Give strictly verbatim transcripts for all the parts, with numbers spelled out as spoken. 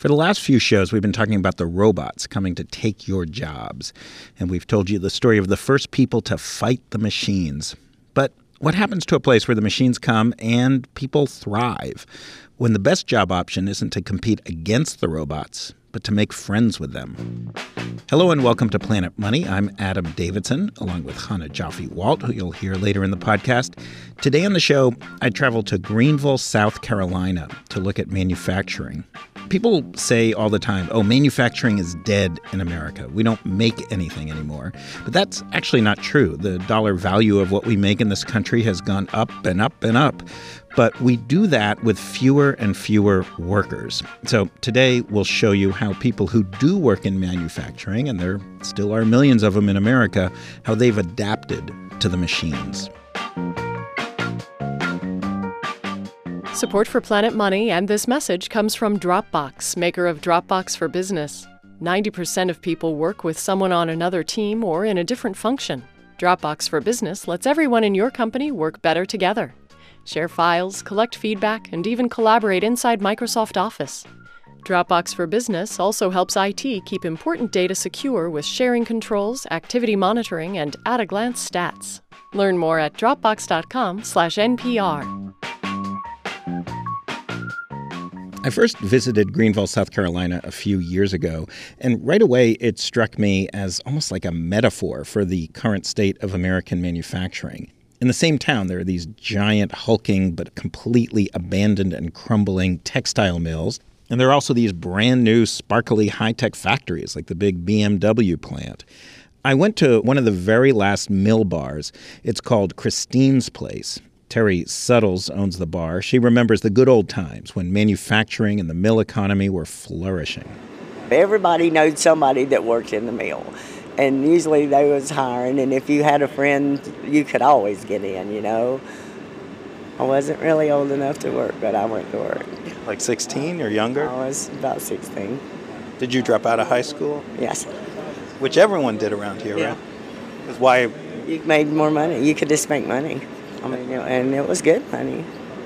For the last few shows, we've been talking about the robots coming to take your jobs. And we've told you the story of the first people to fight the machines. But what happens to a place where the machines come and people thrive when the best job option isn't to compete against the robots, but to make friends with them? Hello and welcome to Planet Money. I'm Adam Davidson, along with Hannah Jaffe-Walt, who you'll hear later in the podcast. Today on the show, I traveled to Greenville, South Carolina to look at manufacturing. People say all the time, oh, manufacturing is dead in America. We don't make anything anymore. But that's actually not true. The dollar value of what we make in this country has gone up and up and up. But we do that with fewer and fewer workers. So today we'll show you how people who do work in manufacturing, and there still are millions of them in America, how they've adapted to the machines. Support for Planet Money and this message comes from Dropbox, maker of Dropbox for Business. ninety percent of people work with someone on another team or in a different function. Dropbox for Business lets everyone in your company work better together. Share files, collect feedback, and even collaborate inside Microsoft Office. Dropbox for Business also helps I T keep important data secure with sharing controls, activity monitoring, and at-a-glance stats. Learn more at dropbox.com slash NPR. I first visited Greenville, South Carolina a few years ago, and right away it struck me as almost like a metaphor for the current state of American manufacturing. In the same town, there are these giant, hulking, but completely abandoned and crumbling textile mills. And there are also these brand new, sparkly, high-tech factories like the big B M W plant. I went to one of the very last mill bars. It's called Christine's Place. Terry Suttles owns the bar. She remembers the good old times when manufacturing and the mill economy were flourishing. Everybody knows somebody that worked in the mill. And usually they was hiring, and if you had a friend, you could always get in, you know. I wasn't really old enough to work, but I went to work. Like sixteen or younger? I was about sixteen. Did you drop out of high school? Yes. Which everyone did around here, yeah. right? Because why? You made more money. You could just make money. I mean, you know, and it was good money.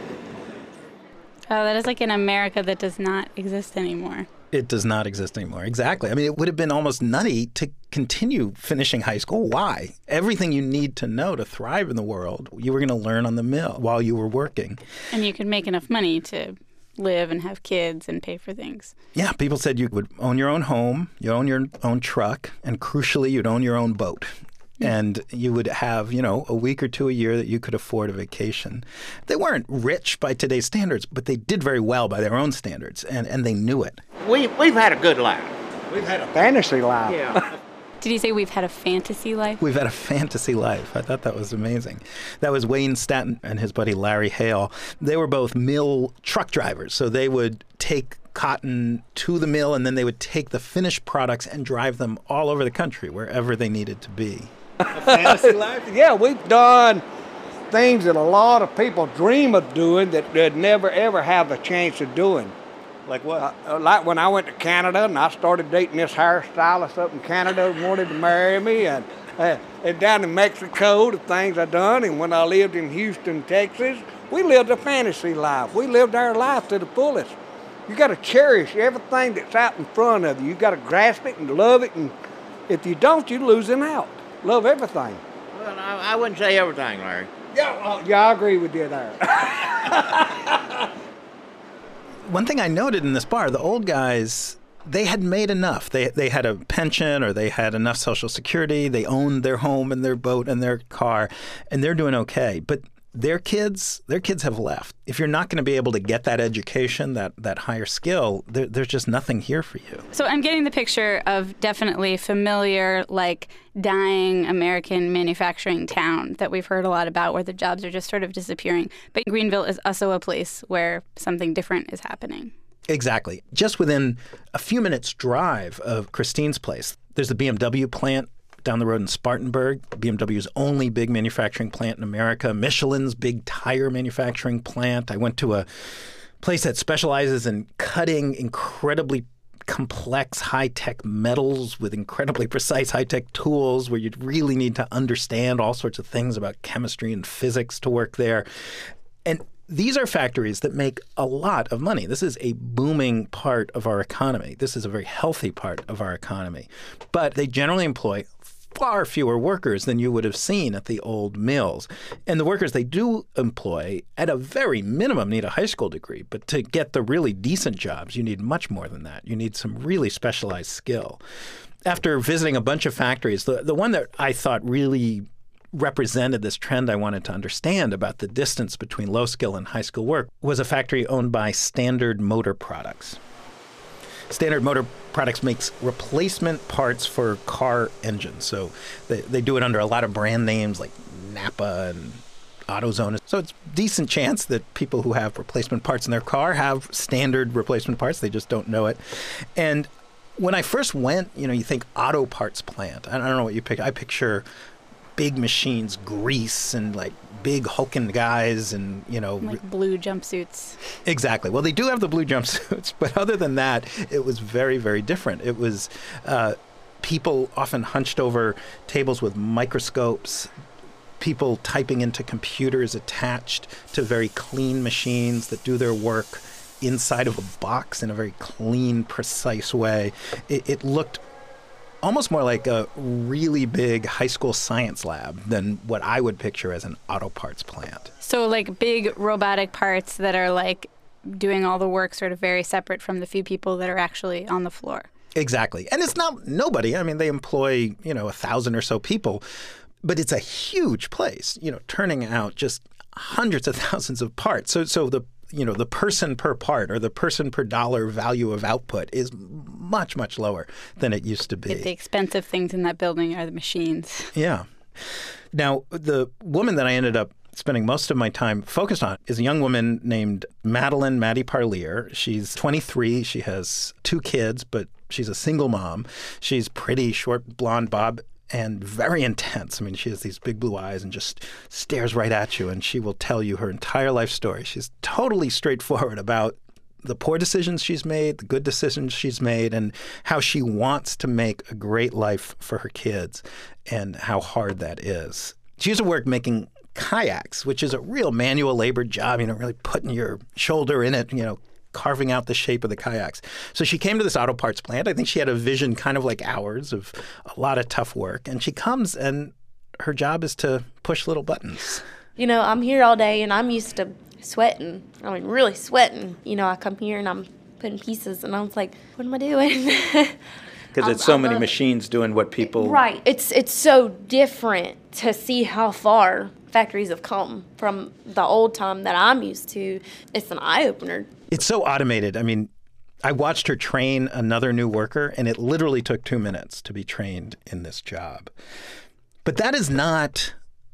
Oh, that is like an America that does not exist anymore. It does not exist anymore. Exactly. I mean, it would have been almost nutty to continue finishing high school. Why? Everything you need to know to thrive in the world, you were going to learn on the mill while you were working. And you could make enough money to live and have kids and pay for things. Yeah, people said you would own your own home, you own your own truck, and crucially, you'd own your own boat. And you would have, you know, a week or two a year that you could afford a vacation. They weren't rich by today's standards, but they did very well by their own standards, and, and they knew it. We, we've had a good life. We've had a fantasy life. Yeah. Did you say we've had a fantasy life? We've had a fantasy life. I thought that was amazing. That was Wayne Staton and his buddy Larry Hale. They were both mill truck drivers, so they would take cotton to the mill, and then they would take the finished products and drive them all over the country, wherever they needed to be. A fantasy life? Yeah, we've done things that a lot of people dream of doing that they'd never, ever have a chance of doing. Like what? Uh, like when I went to Canada and I started dating this hairstylist up in Canada who wanted to marry me, and, uh, and down in Mexico, the things I done, and when I lived in Houston, Texas, we lived a fantasy life. We lived our life to the fullest. You got to cherish everything that's out in front of you. You got to grasp it and love it, and if you don't, you're losing out. Love everything. Well, I, I wouldn't say everything, Larry. Yeah, uh, yeah, I agree with you there. One thing I noted in this bar, the old guys, they had made enough. They they had a pension, or they had enough Social Security. They owned their home and their boat and their car, and they're doing okay. But their kids, their kids have left. If you're not going to be able to get that education, that, that higher skill, there, there's just nothing here for you. So I'm getting the picture of definitely familiar, like, dying American manufacturing town that we've heard a lot about, where the jobs are just sort of disappearing. But Greenville is also a place where something different is happening. Exactly. Just within a few minutes' drive of Christine's Place, there's the B M W plant down the road in Spartanburg, B M W's only big manufacturing plant in America, Michelin's big tire manufacturing plant. I went to a place that specializes in cutting incredibly complex high-tech metals with incredibly precise high-tech tools, where you'd really need to understand all sorts of things about chemistry and physics to work there. And these are factories that make a lot of money. This is a booming part of our economy. This is a very healthy part of our economy. But they generally employ far fewer workers than you would have seen at the old mills. And the workers they do employ, at a very minimum, need a high school degree. But to get the really decent jobs, you need much more than that. You need some really specialized skill. After visiting a bunch of factories, the, the one that I thought really represented this trend I wanted to understand about the distance between low skill and high skill work was a factory owned by Standard Motor Products. Standard Motor Products makes replacement parts for car engines. So they, they do it under a lot of brand names like Napa and AutoZone. So it's a decent chance that people who have replacement parts in their car have standard replacement parts. They just don't know it. And when I first went, you know, you think auto parts plant. I don't know what you pick. I picture big machines, grease, and like big hulking guys, and you know, like blue jumpsuits. Exactly. Well, they do have the blue jumpsuits, but other than that, it was very, very different. It was uh, people often hunched over tables with microscopes, people typing into computers attached to very clean machines that do their work inside of a box in a very clean, precise way. It, it looked almost more like a really big high school science lab than what I would picture as an auto parts plant. So like big robotic parts that are like doing all the work sort of very separate from the few people that are actually on the floor. Exactly. And it's not nobody. I mean, they employ, you know, a thousand or so people, but it's a huge place, you know, turning out just hundreds of thousands of parts. So so the you know, the person per part or the person per dollar value of output is much, much lower than it used to be. The expensive things in that building are the machines. Yeah. Now, the woman that I ended up spending most of my time focused on is a young woman named Madeline Maddie Parlier. She's twenty-three. She has two kids, but she's a single mom. She's pretty, short, blonde bob, and very intense. I mean, she has these big blue eyes and just stares right at you, and she will tell you her entire life story. She's totally straightforward about the poor decisions she's made, the good decisions she's made, and how she wants to make a great life for her kids and how hard that is. She used to work making kayaks, which is a real manual labor job, you know, really putting your shoulder in it, you know, carving out the shape of the kayaks. So she came to this auto parts plant. I think she had a vision kind of like ours of a lot of tough work. And she comes and her job is to push little buttons. You know, I'm here all day and I'm used to sweating. I mean, really sweating. You know, I come here and I'm putting pieces and I was like, what am I doing? Because it's so many machines doing what people... Right. It's, it's so different to see how far factories have come from the old time that I'm used to. It's an eye-opener. It's so automated. I mean, I watched her train another new worker, and it literally took two minutes to be trained in this job. But that is not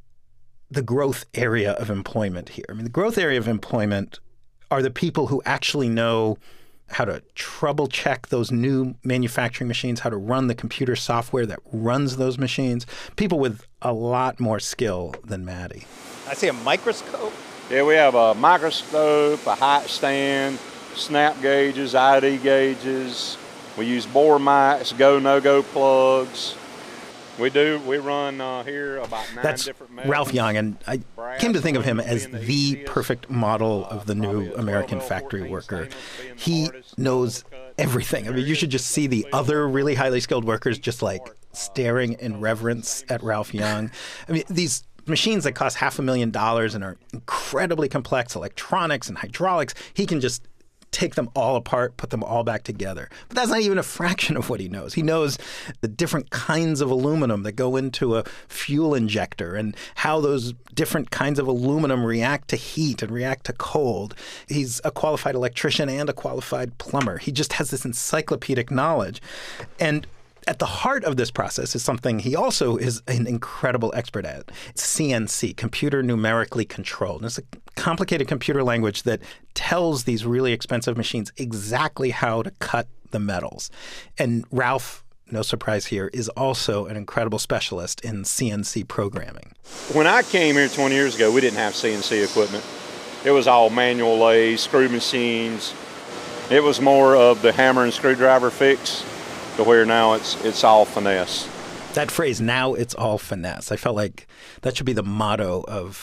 the growth area of employment here. I mean, the growth area of employment are the people who actually know how to trouble check those new manufacturing machines, how to run the computer software that runs those machines, people with a lot more skill than Maddie. I see a microscope. Yeah, we have a microscope, a height stand, snap gauges, I D gauges. We use bore mics, go, no-go plugs. We do, we run uh, here about nine That's different metals. Ralph Young, and I came to think of him as the perfect model of the new American factory worker. He knows everything. I mean, you should just see the other really highly skilled workers just like staring in reverence at Ralph Young. I mean, these machines that cost half a million dollars and are incredibly complex, electronics and hydraulics, he can just take them all apart, put them all back together. But that's not even a fraction of what he knows. He knows the different kinds of aluminum that go into a fuel injector and how those different kinds of aluminum react to heat and react to cold. He's a qualified electrician and a qualified plumber. He just has this encyclopedic knowledge. And at the heart of this process is something he also is an incredible expert at. It's C N C, computer numerically controlled. And it's a complicated computer language that tells these really expensive machines exactly how to cut the metals. And Ralph, no surprise here, is also an incredible specialist in C N C programming. When I came here twenty years ago, we didn't have C N C equipment. It was all manual lathe, screw machines. It was more of the hammer and screwdriver fix, to where now it's it's all finesse. That phrase, now it's all finesse. I felt like that should be the motto of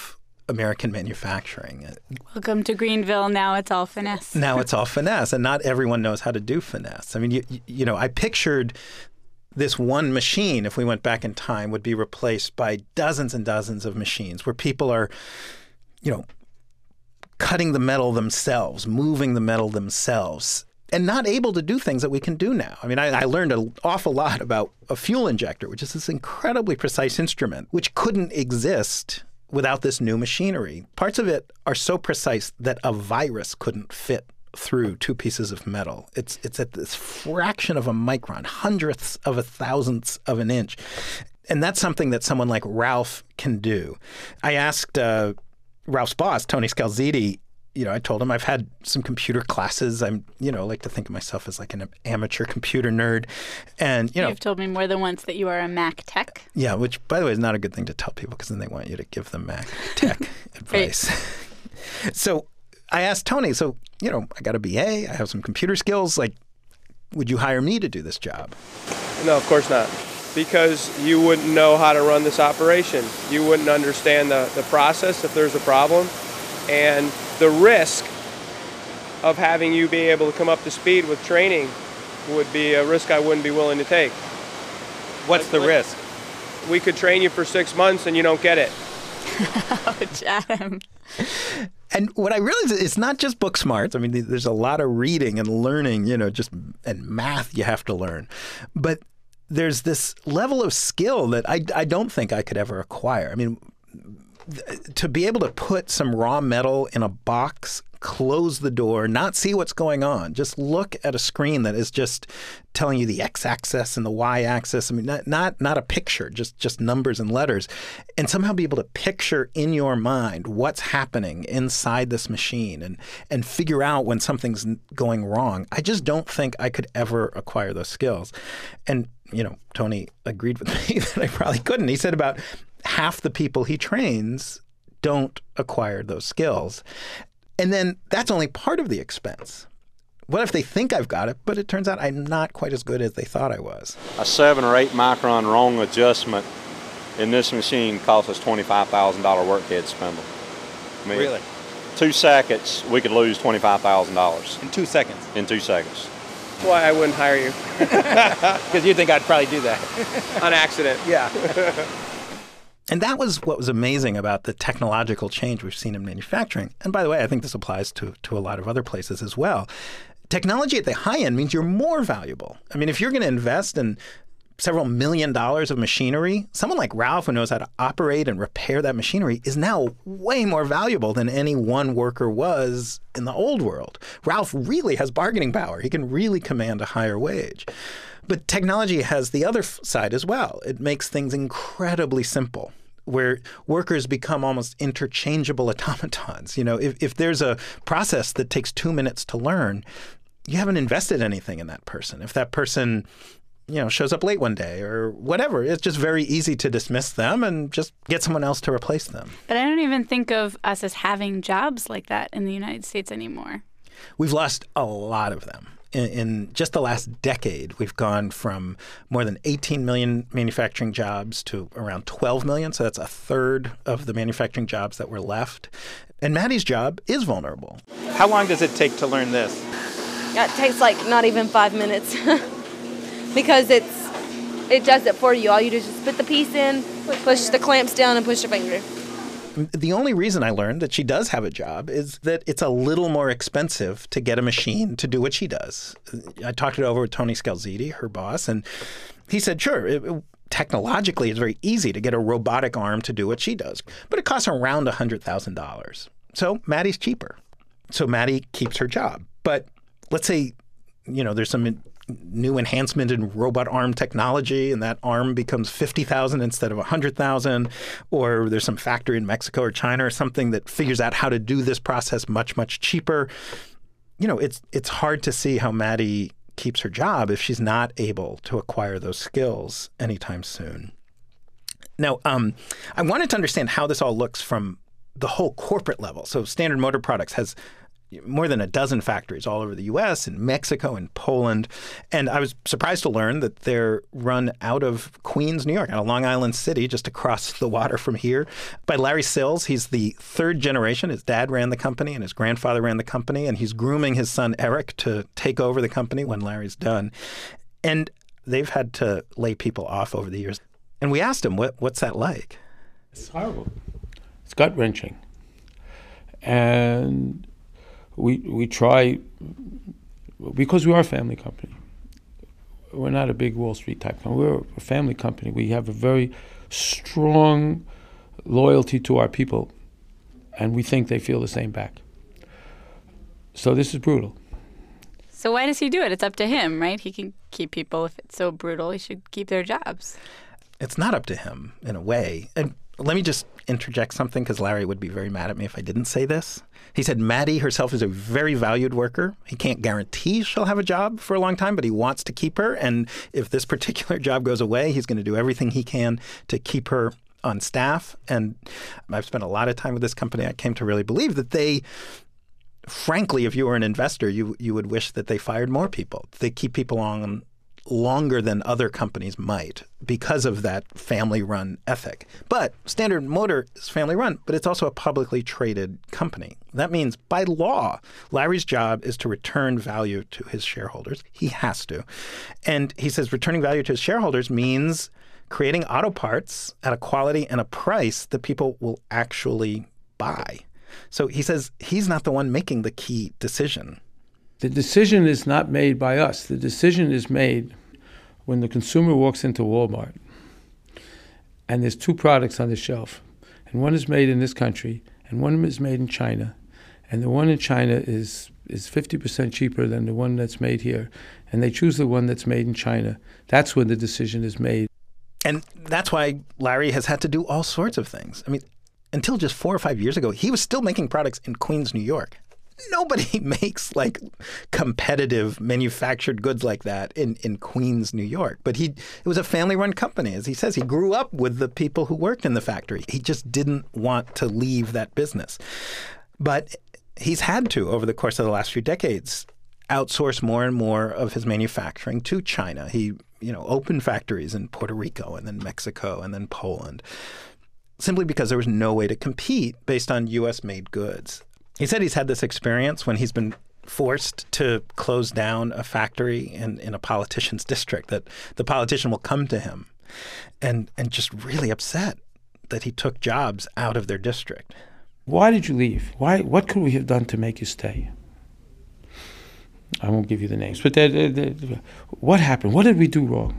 American manufacturing. Welcome to Greenville. Now it's all finesse. Now it's all finesse, and not everyone knows how to do finesse. I mean, you, you know, I pictured this one machine, if we went back in time, would be replaced by dozens and dozens of machines where people are, you know, cutting the metal themselves, moving the metal themselves, and not able to do things that we can do now. I mean, I, I learned an awful lot about a fuel injector, which is this incredibly precise instrument, which couldn't exist without this new machinery. Parts of it are so precise that a virus couldn't fit through two pieces of metal. It's it's at this fraction of a micron, hundredths of a thousandth of an inch. And that's something that someone like Ralph can do. I asked uh, Ralph's boss, Tony Scalzitti, you know, I told him I've had some computer classes. I'm, you know, like to think of myself as like an amateur computer nerd. And, you know. You've told me more than once that you are a Mac tech. Yeah, which, by the way, is not a good thing to tell people because then they want you to give them Mac tech advice. So I asked Tony, so, you know, I got a B A, I have some computer skills. Like, would you hire me to do this job? No, of course not. Because you wouldn't know how to run this operation. You wouldn't understand the, the process if there's a problem. And the risk of having you be able to come up to speed with training would be a risk I wouldn't be willing to take. What's the risk? We could train you for six months and you don't get it. Ouch, Adam. And what I realize is it's not just book smarts. I mean, there's a lot of reading and learning, you know, just and math you have to learn. But there's this level of skill that I, I don't think I could ever acquire. I mean, to be able to put some raw metal in a box, close the door, not see what's going on, just look at a screen that is just telling you the x-axis and the y-axis. I mean, not not, not a picture, just, just numbers and letters, and somehow be able to picture in your mind what's happening inside this machine and, and figure out when something's going wrong. I just don't think I could ever acquire those skills. And, you know, Tony agreed with me that I probably couldn't. He said about half the people he trains don't acquire those skills. And then that's only part of the expense. What if they think I've got it, but it turns out I'm not quite as good as they thought I was? A seven or eight micron wrong adjustment in this machine costs us twenty-five thousand dollars workhead spindle. I mean, Really? Two seconds, we could lose twenty-five thousand dollars. In two seconds? In two seconds. That's why I wouldn't hire you. Because you think I'd probably do that. On accident. Yeah. And that was what was amazing about the technological change we've seen in manufacturing. And by the way, I think this applies to, to a lot of other places as well. Technology at the high end means you're more valuable. I mean, if you're going to invest in several million dollars of machinery, someone like Ralph who knows how to operate and repair that machinery is now way more valuable than any one worker was in the old world. Ralph really has bargaining power. He can really command a higher wage. But technology has the other side as well. It makes things incredibly simple, where workers become almost interchangeable automatons. You know, if, if there's a process that takes two minutes to learn, you haven't invested anything in that person. If that person, you know, shows up late one day or whatever, it's just very easy to dismiss them and just get someone else to replace them. But I don't even think of us as having jobs like that in the United States anymore. We've lost a lot of them. In, in just the last decade, we've gone from more than eighteen million manufacturing jobs to around twelve million. So that's a third of the manufacturing jobs that were left. And Maddie's job is vulnerable. How long does it take to learn this? It takes like not even five minutes because it's it does it for you. All you do is just put the piece in, push the clamps down, and push your finger. The only reason I learned that she does have a job is that it's a little more expensive to get a machine to do what she does. I talked it over with Tony Scalzitti, her boss, and he said, sure, it, it, technologically it's very easy to get a robotic arm to do what she does, but it costs around one hundred thousand dollars. So Maddie's cheaper. So Maddie keeps her job. But let's say, you know, there's some new enhancement in robot arm technology, and that arm becomes fifty thousand instead of one hundred thousand, or there's some factory in Mexico or China or something that figures out how to do this process much, much cheaper. You know, it's it's hard to see how Maddie keeps her job if she's not able to acquire those skills anytime soon. Now, um, I wanted to understand how this all looks from the whole corporate level. So Standard Motor Products has more than a dozen factories all over the U S and Mexico and Poland. And I was surprised to learn that they're run out of Queens, New York, out of Long Island City, just across the water from here, by Larry Sills. He's the third generation. His dad ran the company and his grandfather ran the company, and he's grooming his son Eric to take over the company when Larry's done. And they've had to lay people off over the years. And we asked him, what, what's that like? It's horrible. It's gut-wrenching. And we we try, because we are a family company. We're not a big Wall Street type company. We're a family company. We have a very strong loyalty to our people, and we think they feel the same back. So this is brutal. So why does he do it? It's up to him, right? He can keep people. If it's so brutal, he should keep their jobs. It's not up to him, in a way. And let me just interject something, because Larry would be very mad at me if I didn't say this. He said Maddie herself is a very valued worker. He can't guarantee she'll have a job for a long time, but he wants to keep her. And if this particular job goes away, he's going to do everything he can to keep her on staff. And I've spent a lot of time with this company. I came to really believe that they, frankly, if you were an investor, you you would wish that they fired more people. They keep people on longer than other companies might because of that family-run ethic. But Standard Motor is family-run, but it's also a publicly traded company. That means, by law, Larry's job is to return value to his shareholders. He has to. And he says returning value to his shareholders means creating auto parts at a quality and a price that people will actually buy. So he says he's not the one making the key decision. The decision is not made by us. The decision is made when the consumer walks into Walmart and there's two products on the shelf, and one is made in this country and one is made in China, and the one in China is is fifty percent cheaper than the one that's made here, and they choose the one that's made in China. That's when the decision is made. And that's why Larry has had to do all sorts of things. I mean, until just four or five years ago, he was still making products in Queens, New York. Nobody makes like competitive manufactured goods like that in, in Queens, New York. But he it was a family-run company. As he says, he grew up with the people who worked in the factory. He just didn't want to leave that business. But he's had to, over the course of the last few decades, outsource more and more of his manufacturing to China. He, you know, opened factories in Puerto Rico and then Mexico and then Poland, simply because there was no way to compete based on U S-made goods. He said he's had this experience when he's been forced to close down a factory in, in a politician's district, that the politician will come to him and and just really upset that he took jobs out of their district. Why did you leave? Why? What could we have done to make you stay? I won't give you the names, but they're, they're, they're, what happened? What did we do wrong?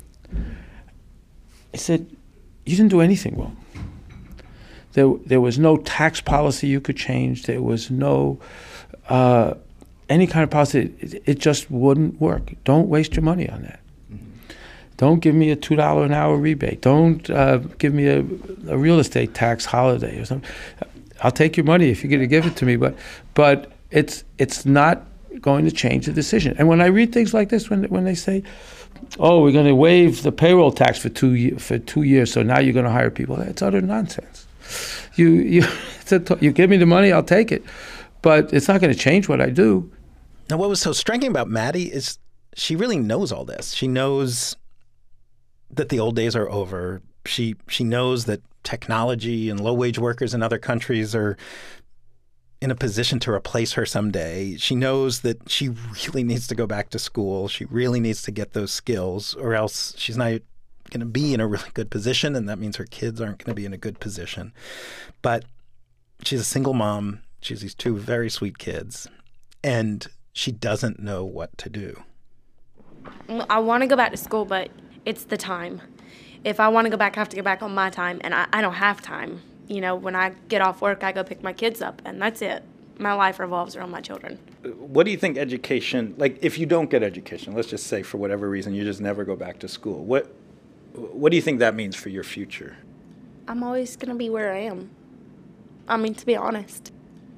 I said, you didn't do anything wrong. There, there was no tax policy you could change. There was no uh, any kind of policy. It, it just wouldn't work. Don't waste your money on that. Mm-hmm. Don't give me a two dollars an hour rebate. Don't uh, give me a, a real estate tax holiday or something. I'll take your money if you're going to give it to me, but but it's it's not going to change the decision. And when I read things like this, when when they say, "Oh, we're going to waive the payroll tax for two for two years, so now you're going to hire people," that's utter nonsense. You you you give me the money, I'll take it, but it's not going to change what I do. Now, what was so striking about Maddie is she really knows all this. She knows that the old days are over. She she knows that technology and low-wage workers in other countries are in a position to replace her someday. She knows that she really needs to go back to school. She really needs to get those skills, or else she's not going to be in a really good position, and that means her kids aren't going to be in a good position. But she's a single mom. She has these two very sweet kids, and she doesn't know what to do. I want to go back to school, but it's the time. If I want to go back, I have to go back on my time, and I, I don't have time. You know, when I get off work, I go pick my kids up, and that's it. My life revolves around my children. What do you think education, like if you don't get education, let's just say for whatever reason you just never go back to school, what what do you think that means for your future? I'm always going to be where I am. I mean, to be honest.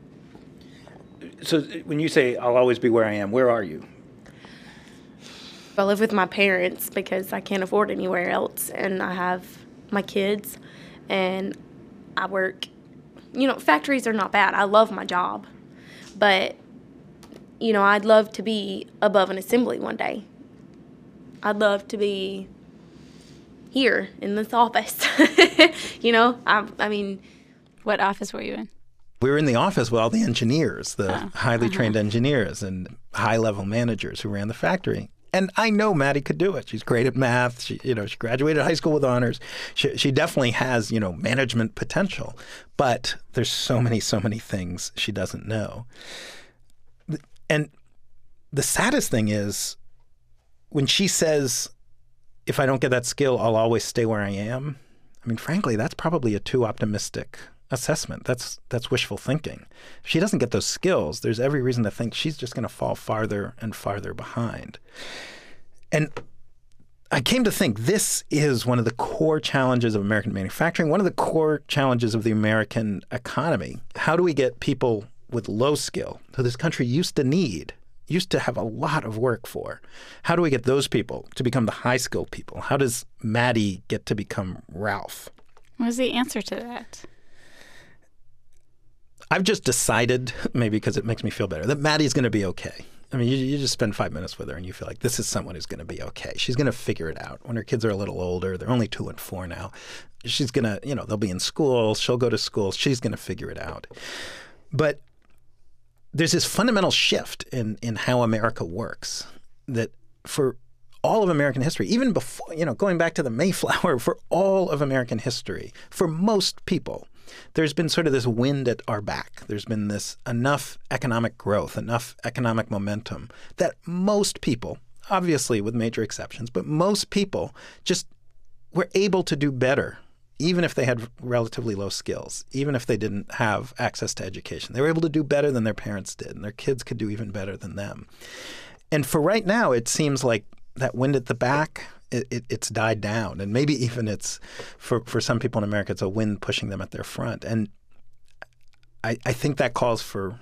So when you say I'll always be where I am, where are you? I live with my parents because I can't afford anywhere else, and I have my kids, and I work. You know, factories are not bad. I love my job, But, you know, I'd love to be above an assembly one day. I'd love to be here in this office. You know, I, I mean. What office were you in? We were in the office with all the engineers, the oh. highly uh-huh. trained engineers and high-level managers who ran the factory. And I know Maddie could do it. She's great at math. She, you know, she graduated high school with honors. She, she definitely has, you know, management potential. But there's so many, so many things she doesn't know. And the saddest thing is when she says, if I don't get that skill, I'll always stay where I am. I mean, frankly, that's probably a too optimistic assessment. That's that's wishful thinking. If she doesn't get those skills, there's every reason to think she's just going to fall farther and farther behind. And I came to think this is one of the core challenges of American manufacturing, one of the core challenges of the American economy. How do we get people with low skill, who this country used to need, used to have a lot of work for? How do we get those people to become the high-skilled people? How does Maddie get to become Ralph? What is the answer to that? I've just decided, maybe because it makes me feel better, that Maddie's going to be okay. I mean, you, you just spend five minutes with her and you feel like this is someone who's going to be okay. She's going to figure it out. When her kids are a little older, they're only two and four now, she's going to, you know, they'll be in school. She'll go to school. She's going to figure it out. But there's this fundamental shift in, in how America works that for all of American history, even before, you know, going back to the Mayflower, for all of American history, for most people, there's been sort of this wind at our back. There's been this enough economic growth, enough economic momentum that most people, obviously with major exceptions, but most people just were able to do better, even if they had relatively low skills, even if they didn't have access to education. They were able to do better than their parents did, and their kids could do even better than them. And for right now, it seems like that wind at the back, it, it, it's died down. And maybe even it's, for, for some people in America, it's a wind pushing them at their front. And I, I think that calls for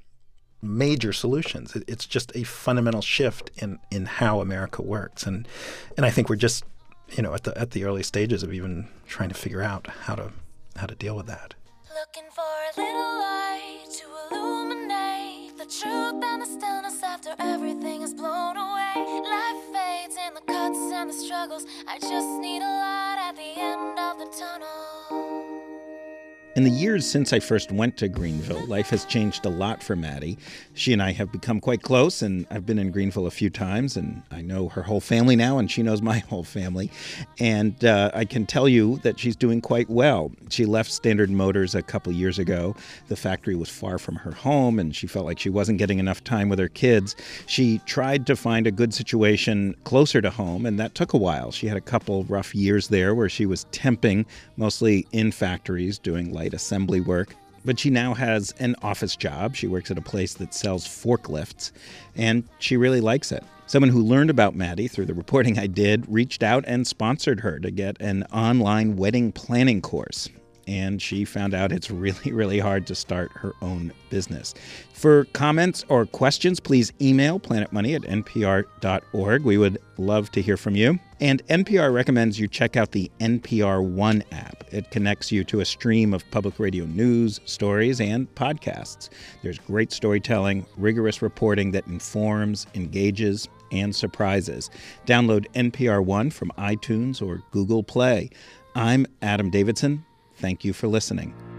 major solutions. It, it's just a fundamental shift in, in how America works. And and I think we're just, you know, at the at the early stages of even trying to figure out how to how to deal with that. Looking for a little light to illuminate the truth and the stillness after everything is blown away. Life fades in the cuts and the struggles. I just need a light at the end of the tunnel. In the years since I first went to Greenville, life has changed a lot for Maddie. She and I have become quite close, and I've been in Greenville a few times, and I know her whole family now, and she knows my whole family. And uh, I can tell you that she's doing quite well. She left Standard Motors a couple years ago. The factory was far from her home, and she felt like she wasn't getting enough time with her kids. She tried to find a good situation closer to home, and that took a while. She had a couple rough years there where she was temping, mostly in factories, doing light assembly work. But she now has an office job. She works at a place that sells forklifts, and she really likes it. Someone who learned about Maddie through the reporting I did reached out and sponsored her to get an online wedding planning course. And she found out it's really, really hard to start her own business. For comments or questions, please email planet money at n p r dot org. We would love to hear from you. And N P R recommends you check out the N P R One app. It connects you to a stream of public radio news, stories, and podcasts. There's great storytelling, rigorous reporting that informs, engages, and surprises. Download N P R One from iTunes or Google Play. I'm Adam Davidson. Thank you for listening.